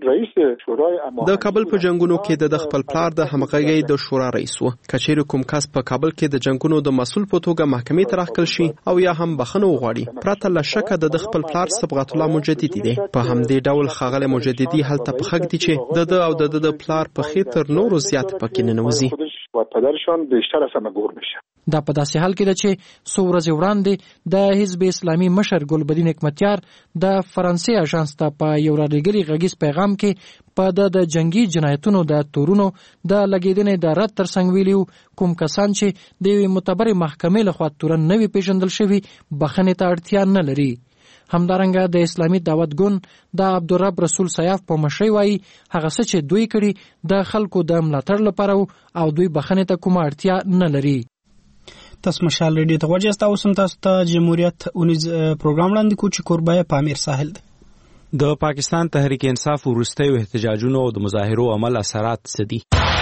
رئیس شورای د کابل په جنگونو کې د خپل پلار د همغږي د شورا رئیس و. کچېر کوم کس په کابل کې د جنگونو د مسؤل په توګه محکمې ته راخل شي او یا هم بخښنه وغواړي، پرته له شکه د خپل پلار صبغت الله مجددي دی. په همدې ډول ښاغلی مجددي هلته په خګ دي چې د د پلار په خاطر نور زیات پکې نه نوځي و پدرشان بیشتر از همه گور میشه. دا په داسې حال کې ده چې څو ورځې وړاندې د حزب اسلامي مشر ګلبدین حکمتیار د فرانسې اژانس ته په یو راډیوګري غږیز پیغام کې په د جنگي جنایتونو د تورونو د لګیدنې د رد ترڅنګ ویلي کوم کسان چې د یوې معتبرې محکمې لخوا تورن نوي پیژندل شوي بخښنې ته اړتیا نه لري. همدارنګه د اسلامي دعوت ګوند د عبدالرب رسول سیاف په مشرۍ وایي هغه څه چې دوی کړي د خلکو د ملاتړ لپاره او دوی بخښنې ته کومه اړتیا نه لري. تاسو مشال ریډیو ته وجه تاسو هم تاسو ته جمهوریت اونیز پروګرام لاندې کو چې کوربای پامیر ساحل ده. د پاکستان تحریک انصاف وروستیو احتجاجونو او د مظاهرو عمل اثرات سدي.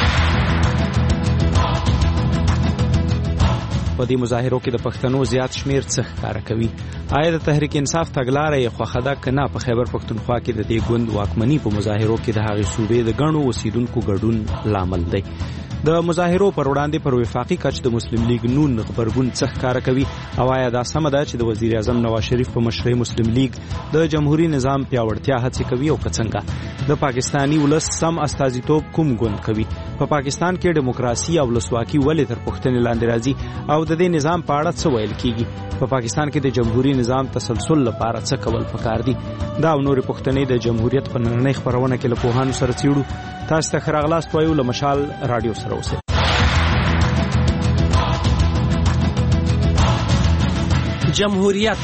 په دې مظاهرو کې د پښتنو زیات شمیر څخه ښکارا کوي. آیا د تحریک انصاف تګلارې خوښه ده که نه؟ په خیبر پښتونخوا کې د دې ګوند واکمني په مظاهرو کې د هغې صوبې د ګڼو اوسیدونکو ګډون لامل دی. د مظاهرو پر وړاندې پر وفاقي کچ د مسلم لیگ نون غبرګون څخه ښکارا کوي. او آیا دا سمه ده چې د وزیر اعظم نواز شریف په مشرۍ مسلم لیگ د جمهوریت نظام پیاوړتیا هڅې کوي او که څنګه؟ د پاکستاني ولس سم استازیتوب کوم ګوند کوي؟ په پاکستان کې دیموکراسي او ولسواکي ولې تر پوښتنې لاندې راځي او د دې نظام په اړه څه ویل کیږي؟ په پاکستان کې د جمهوریت نظام تسلسل لپاره څه کول پکار دي؟ دا او نورې پوښتنې د جمهوریت په نننۍ خپرونه کې له پوهانو سره څېړو. تاسو ته ښه راغلاست وایو. له مشال رادیو سره اوسئ. جمهوریت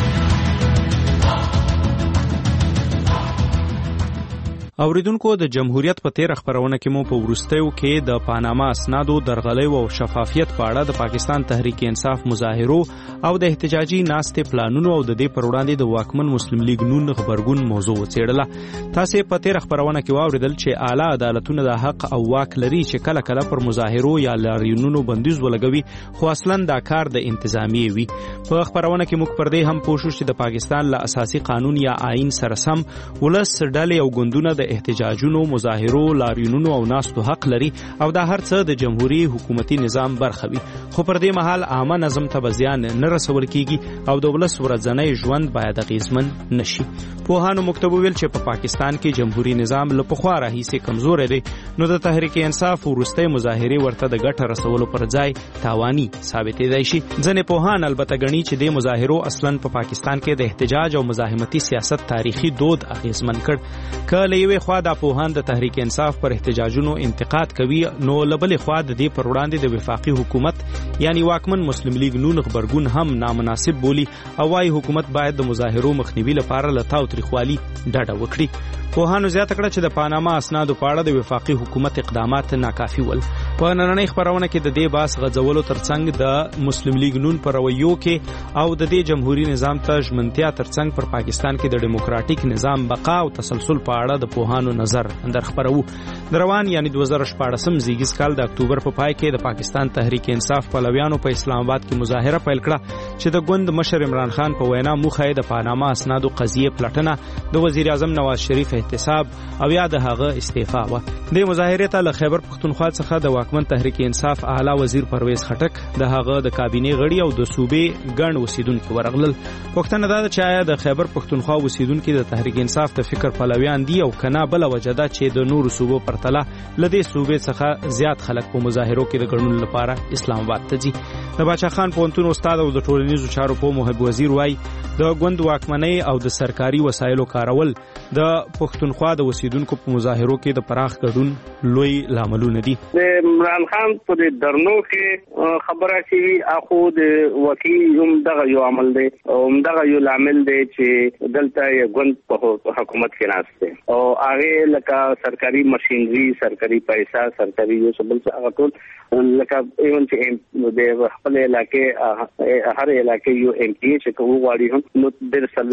اوریدونکو د جمهوریت په تیر خبرونه کې مو په ورستیو کې د پاناما اسنادو درغلۍ او شفافیت په اړه د پاکستان تحریک انصاف مظاهرو او د احتجاجي ناستې پلانونو او د دې پر وړاندې د واکمن مسلم لیگ نون خبرګون موضوع وڅېړله. تاسو په تیر خبرونه کې واوریدل چې اعلی عدالتونه د حق او واک لري چې کله کله پر مظاهرو یا لاریونونو بندیز ولګوي، خو اصلا دا کار د انتظامیه وي. په خبرونه کې موږ پر دې هم پوه شو چې د پاکستان له اساسي قانون یا آئین سره سم ولس ډلې او ګوندونه د احتجاجونو، مظاهرو، لاریونونو او ناستو حق لري او دا هر څه د جمهوریت حکومتي نظام برخه وي. خو پر دې مهال عامه نظم ته زیان نه رسول کیږي او د ولس ورځنی ژوند باید اغیزمن نشي. پوهانو مکتوب ویل چې په پاکستان کې جمهوریت نظام له پخوا راهیسې کمزورې دی، نو د تحریک انصاف ورستۍ مظاهرې ورته د ګټه رسولو پر ځای تاواني ثابتېدای شي. ځینې پوهان البته ګڼي چې د مظاهرو اصلا په پاکستان کې د احتجاج او مزاحمتي سیاست تاریخي دود اغیزمن کړ. که له یوې خوا دا پوهان د تحریک انصاف پر احتجاجونو انتقاد کوي، نو له بلې خوا د دې پر وړاندې د وفاقي حکومت یعنی واکمن مسلم لیگ نون خبرګون هم نامناسب بولی او وايي حکومت باید د مظاهرو مخنیوي لپاره له تاوتریخوالي ډډه وکړي. پوهانو زیاته کړه چې د پاناما اسنادو په اړه د وفاقي حکومت اقدامات ناکافي ول. په نننۍ خبرونه کې د دې باس غځولو ترڅنګ د مسلم لیگ نون پر رویو کې او د دې جمهوریت نظام ته ژمنتیا ترڅنګ پر پاکستان کې د دیموکراتیک نظام بقا او تسلسل په اړه د پوهانو نظر اندر خبرو. د روان یعنی 2014 زیږیز کال د اکتوبر په پای کې د پاکستان تحریک انصاف پلویانو په اسلام آباد کې مظاهره پیل کړه چې د ګوند مشر عمران خان په وینا موخه د پاناما اسنادو قضیه پلټنه، د وزیر اعظم نواز شریف احتساب او یا د هغه استعفا و. د مظاهرې ته له خیبر پښتونخوا څخه د واکمن تحریک انصاف اعلی وزیر پرویز خټک، د هغه د کابینې غړي او د صوبې ګڼ اوسیدونکو ورغلل. پوښتنه ده چې آیا د خیبر پښتونخوا اوسیدونکو د تحریک انصاف د فکر پلویان دي او کنا بل وجه ده چې د نورو صوبو پرتله لدې صوبې څخه زیات خلک په مظاهرو کې د ګډون لپاره اسلام آباد ته ځي. د باچا خان پوهنتون استاد او د ټولنیزو چارو په محب وزیر وای د ګوند واکمنۍ او د سرکاري وسایلو کارول د پښتونخوا د اوسیدونکو په مظاهرو کې د پراخ ګډون لوی لاملونه دي. د عمران خان په درنو کې خبره شوی اخو د وکیل هم دغه یو عمل دی او دغه یو عامل دی چې دلته یو ګوند په حکومت کې ناشته او هغه لکه سرکاري ماشينري، سرکاري پیسې، سرکاري یو څه بل څه هغه ټول لکه ایون چې د خپل علاقې هر علاقې یو ایم پی چې کوم غواړي هم نو د سلوخ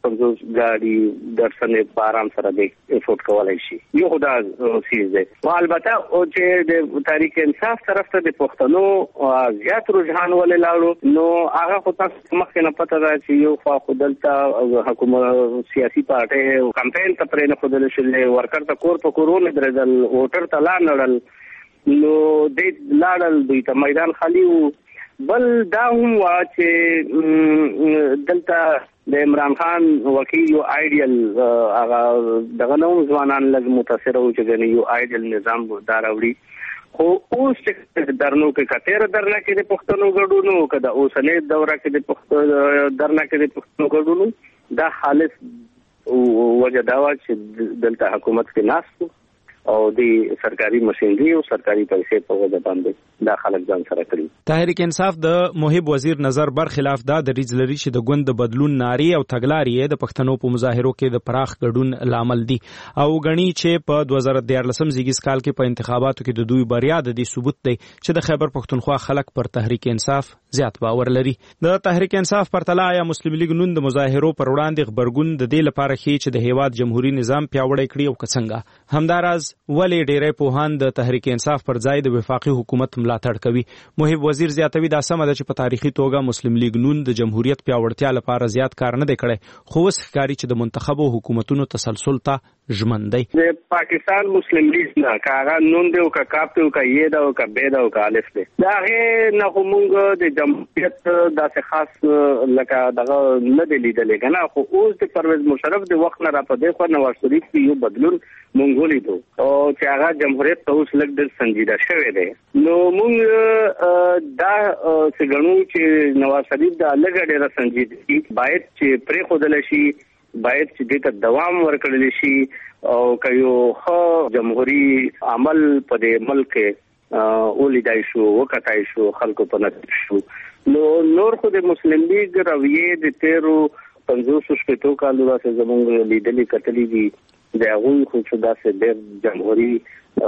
50 ګاډي درسنه په آرام سره د افورد کولای شي. یو خدا سیز ده. البته او چې د تحریک انصاف طرف ته د پښتنو زیات رجحان ولې لاړو نو هغه خو تاسو مخکې نه پته ده چې یو خوا خودلته حکومت سیاسي پارټي کمپاین ته پرې نه خودل شلې ورکر ته کور په کورونه درځل ووټر ته لاړل نو د لاړل دوی ته میدان خالی وو. بل دا هم وا چې دلته د عمران خان وکیل یو آیډیل هغه دغه نو ځوانان لږ متاثر وو چې یو آیډیل نظام دار وړي خو اوس چې درنو کې کتیر درنه کې د پښتنو ګډونو کده اوسنۍ دوره کې د پښتنو درنه کې د پښتنو ګډونو دا خالص وجه دا و چې دلته حکومت کې ناس او د سرکاري مشینری او سرکاري پیسې په وجه باندې دا خلک ځان سره کړی. تحریک انصاف د محب وزیر نظر برخلاف دا د ریځ لري چې د ګوند د بدلون ناری او تګلارې د پښتنو په مظاهرو کې د پراخ ګډون لامل دي او غني چې په 2014 زیږیز کال کې په انتخاباتو کې د دوی بریا د دې ثبوت دی چې د خیبر پښتونخوا خلک پر تحریک انصاف زیات باور لري. د تحریک انصاف پرتله یا مسلم لیگ نون د مظاهرو پر وړاندې خبرګون د دې لپاره چې د هیواد جمهوریت نظام پیاوړی کړي او څنګه همداراز ولې ډېری پوهان د تحریک انصاف پر ځای د وفاقي حکومت ملاتړ کوي. محب وزیر زیاتوي دا سمه ده چې په تاریخي توګه مسلم لیگ نون د جمهوریت پیاوړتیا لپاره زیات کار نه دی کړی خو اوس ښکاري چې د منتخبو حکومتونو تسلسل ته ژمن دی. د پاکستان مسلم لیگ نه کاغه نون دی او کا کاپ دی او کا یې دا او کا به دا او کا الف دی دا هغه نه کومګ د جمهوریت داسې خاص لکه دغه نه دی لیدلې کنه خو اوس د پرویز مشرف د وخت نه را پدې خو نواز شریف یو بدلون مونږ لیدو او چې هغه جمهوریت ته اوس لږ د سنجیده شوی دی نو مونږ دا څنګه چې نواز شریف دا لږ ډېر سنجیده باید چې پرې خودل شي باید چې دې دوام ورکړل شي او کيو خو جمهوریت عمل په دې ملک ولیدای شو وکټای شو خلکو په نتیجه شو نو نور خو د مسلم لیگ رویه د 1350 شپږ کالو راځي زموږ لیدلې کتلې دي د هغوی خو چې داسې د جمهوریت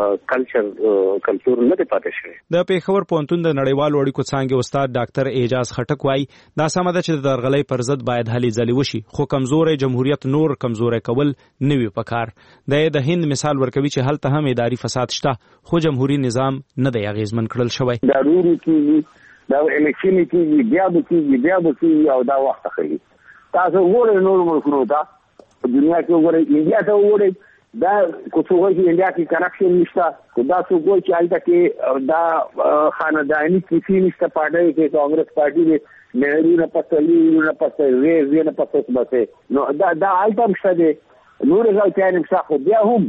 کلچر نه دی پاتې شوی. د پیښور پوهنتون د نړیوالو اړیکو څانګې استاد ډاکټر اعجاز خټک وایي دا سمه ده چې د درغلۍ پر ضد باید هلې ځلې وشي خو کمزورې جمهوریت نور کمزورې کول نه وي پکار. د هند مثال ورکوي چې هلته هم اداري فساد شته خو جمهوریت نظام نه دی اغیزمن کړل شوی. ضروري کیږي دا الیکشن کیږي بیا به کیږي او دا وخت اخلي. تاسو وګورئ نور ملکونو ته دنیا کې وګورئ انډیا ته وګورئ دا کوڅوغه کې انډیا کې کرپشن نشته دا څوک چې حالت کې دا خاندانی کسی نشته پارټي کې کانګرس پارټي دې نهرو نه پسې وی نه پسې بسه نو دا حالت مشته دي نور ځای نه څخه بیا هم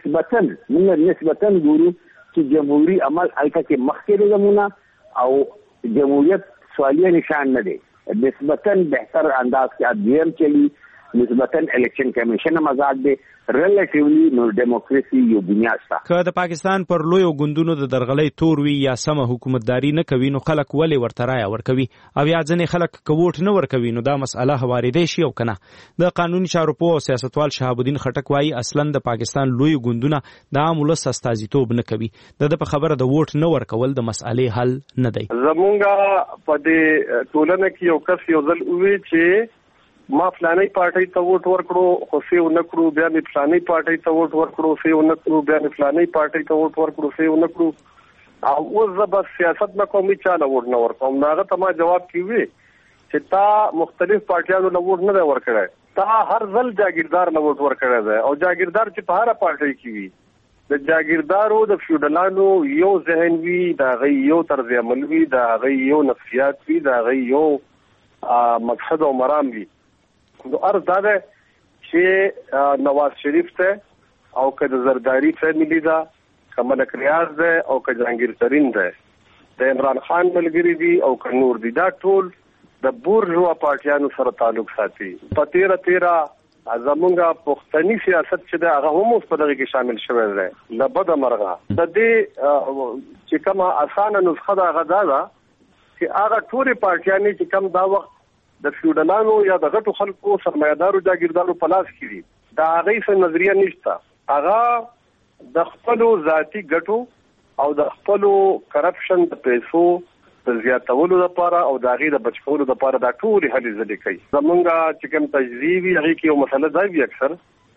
نسبتاً ګورو چې جمهوریت عمل حالت کې مخکې زمونه او جمهوریت سوالیه نشان نه دي نسبتاً بهتر انداز کې ادم چلی نسبتاً الیکشن کمیشن مزاج دی ریلیټیولی نو دیموکراسي یو بنیاد ده. که د پاکستان پر لویو ګوندونو د درغلۍ تور وي یا سمه حکومتداري نه کوي نو خلک ولې ورته رایه ورکوي او یا ځینې خلک که ووټ نه ورکوي نو دا مسئله هواریدی شي او کنه. د قانوني چارو پوه او سیاستوال شهاب الدین خټک وایي اصلا د پاکستان لویو ګوندونه د عام ولس استازیتوب نه کوي د په خبره د ووټ نه ورکول د مسئلې حل نه دی. زمونږ په دې ټولنه کې یو کس یو ځل وی چې ما فلاني پارټي ته ووټ ورکړو خو څه ونه کړو بیا می فلاني پارټي ته ووټ ورکړو څه ونه کړو بیا می فلاني پارټي ته ووټ ورکړو څه ونه کړو او اوس زه بس سیاست نه کوم چې نه ووټ نه ورکوم هغه ته ما جواب کیوي چې تا مختلف پارټیانو له ووټ نه ورکړای تا هر ځل جاګیردار له ووټ ورکړای دی او جاګیردار چې په هر پارټي کې وي د جاګیردارو د فیوډالانو یو ذهن وي دا غي یو طرز عمل وي دا غي یو نفسیات وي دا غي یو مقصد او مرام وي نو ارز دا ده چې نواز شریف ته او که د زرداری فیملی ده که ملک ریاض ده او که جهانگیر ترین ده د عمران خان ملګری دي او که نور دي دا ټول د بورژوا پارټیانو سره تعلق ساتي په تیره زمونږ پښتني سیاست چې ده هغه هم اوس په دغه کې شامل شوی دی له بده مرغه د دې چې کومه اسانه نسخه ده هغه دا ده چې هغه ټولې پارټیانې چې کوم دا وخت د فیوډالانو یا د غټو خلکو سرمایدارو جاګیردارو په لاس کې دي دا هغه څه نظریه نشته هغه د خپل ذاتی ګټو او د خپل کرپشن د پیسو د زیاتولو لپاره او د هغې د بچکولو لپاره دا ټولې هلې ځلې کوي. زمونږ چې کوم تجزیې وي هغې کې یو مسله دا وي اکثر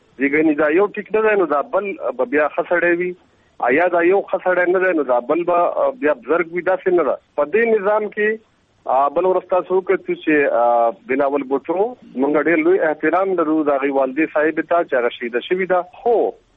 ځکه دا یو ټیک نه دی نو دا بل به بیا ښه سړی وي، یا دا یو ښه سړی نه دی نو دا بل به بیا بزرګ وي. داسې نه ده. په دې نظام کې بل ورسته څه وکړو چې بلاول بوټو موږ ډېر لوی احترام لرو د هغې والدې صاحب ته چې هغه شهیده شوې ده، خو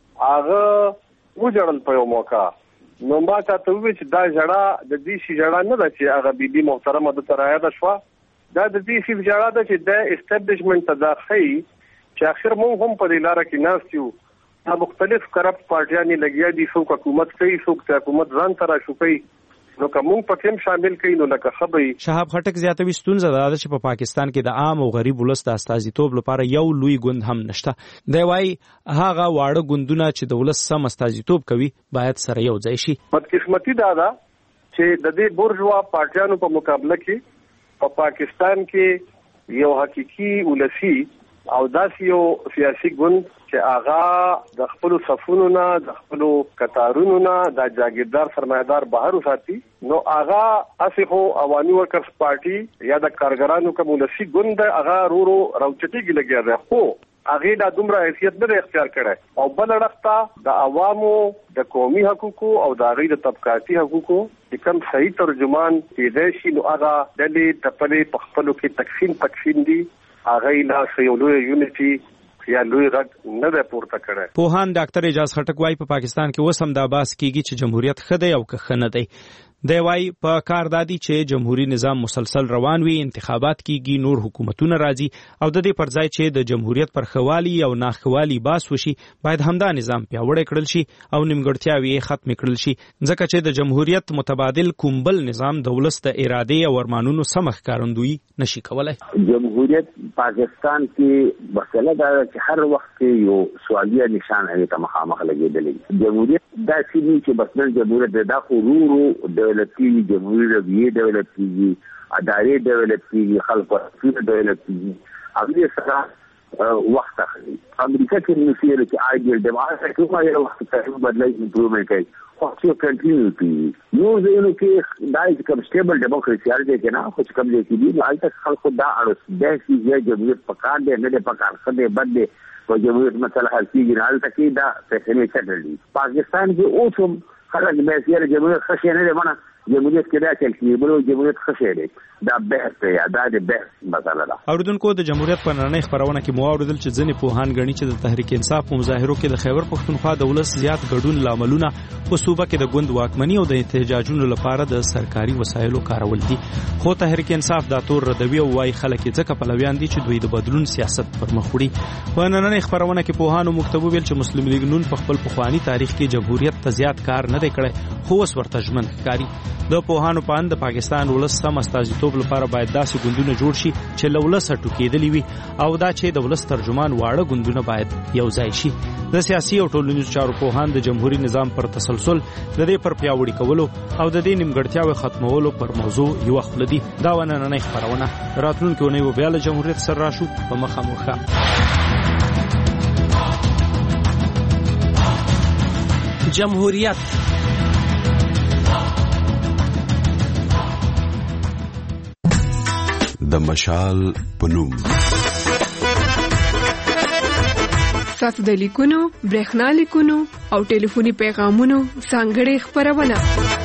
هغه وژړل په یو موقع. نو ما ته وویل چې دا ژړا د دې شي ژړا نه ده چې هغه بیبي محترمه دته رایاده شوه، دا د دې شي ژړا ده چې د اسټابلیشمنټ ته دا ښیي چې اخر موږ هم په دې لاره کې ناست یو. دا مختلف کرپټ پارټیانې لګیا دي، څوک حکومت کوي، څوک د حکومت ځان ته راشو کوي، نو که موږ پکې هم شامل کړي نو لکه ښه به وي. شهاب خټک زیاتوي ستونزه دا ده چې په پاکستان کې د عام او غریب ولس د استازیتوب لپاره یو لوی ګوند هم نشته. دی وایي هغه واړه ګوندونه چې د ولس سم استازیتوب کوي باید سره یو ځای شي. بدقسمتي دا ده چې د دې بورژوا پارټیانو په مقابله کې په پاکستان کې یو حقيقي ولسی او داسې یو سیاسي ګوند چې هغه د خپل صفونو نه د خپل قطارونو نه د جاګیردار سرمایدار بهر وساتي، نو هغه اسی خو عوامي ورکرز پارټي یا د کارګرانو کوم ولسی ګوند هغه رورو راوچتيږي لګیا ده، خو هغه د دومره حیثیت نه اختیار کړي. او بل اړخته د عوامو د قومي حقوقو او د هغې د طبقاتي حقوقو چې کوم صحیح ترجمان کېدای شي نو هغه ډلې ټپلې په خپلو کې تقسیم دي، هغه لا یو لوی یونټي یا لوی غږ نه ده پورته کړی. پوهان ډاکټر اعجاز خټک وایي په پاکستان کې اوس هم دا بحث کېږي چې جمهوریت ښه دی او که ښه نه دی. دی وایي په کار دادي چې جمهوریت نظام مسلسل روان وي، انتخابات کېږي، نور حکومتونه راځي او د دې پر ځای چې د جمهوریت پر ښوالي او ناښوالي بحث وشي باید همدا نظام پیاوړی کړل شي او نیمګړتیاوې یې ختمې کړل شي، ځکه چې د جمهوریت متبادل کوم بل نظام د ولس د ارادې او ارمانونو سم ښکارندویي نشي کولای. جمهوریت پاکستان کې مسله دا ده چې هر وخت کې یو سوالیه نشان هغې ته مخامخ لګېدلی. جمهوریت داسې دي چې بس نن جمهوریت دا خو ورو ډیولپ کېږي، جمهوري رویې ډیولپ کېږي، ادارې ډیولپ کېږي، خلکو حقونه ډیولپ کېږي، هغې سره وخت اخلي. امریکا کې نسیره چې آیډیل ډیموکراسي کومه یو وخت کې بدلای امپروومنټ کوي، خو چې کنټینیو کېږي. نو ځینو کې دا چې کوم سټیبل ډیموکراسي هر ځای کې نه، خو چې کوم ځای کې دي نو هلته خلکو دا اړوس دی چې جمهوریت پکار دی نه دی پکار، ښه دی بد دی، په جمهوریت مسله حل کېږي نه، هلته کې دا فیصلې سټل دي. پاکستان کې اوس هم خلک بیا چې جمهوریت ښه شی نه دی منه، جمهوریت کې دا چل کېږي بلو جمهوریت ښه شی دی، دا بحث دی، دا د بحث مسله ده. اورېدونکو د جمهوریت په نړۍ خپرونه کې مو واورېدل چې ځینې پوهان ګڼي چې د تحریک انصاف په مظاهرو کې د خیبر پښتونخوا د ولس زیات ګډون لاملونه په صوبه کې د ګوند واکمني او د احتجاجونو لپاره د سرکاري وسایلو کارول دي، خو تحریک انصاف دا تور ردوي او وايي خلک یې ځکه پلویان دي چې دوی د بدلون سیاست پر مخ وړي. په نننۍ خپرونه کې پوهانو مکتوب ویل چې مسلم لیگ نون په خپل پخواني تاریخ کې جمهوریت ته زیات کار نه دی کړی، خو اوس ورته ژمن ښکاري. د پوهانو په اند د پاکستان ولس سم استازیتوب لپاره باید داسې ګوندونه جوړ شي چې له ولسه ټوکېدلي وي او دا چې د ولس ترجمان واړه ګوندونه باید یو ځای شي. د سیاسي او ټولنیزو چارو پوهان د جمهوریت نظام پر تسلسل، د دې پر پیاوړي کولو او د دې نیمګړتیاوې ختمولو پر موضوع یو خپله دي. دا و نننۍ خپرونه. راتلونکې اونۍ به بیا له جمهوریت سره راشو په مخه مو جمهوریت د مشال پنوم تاسو د لیکونو، برېښنا لیکونو او ټلیفوني پیغامونو ځانګړې خپرونه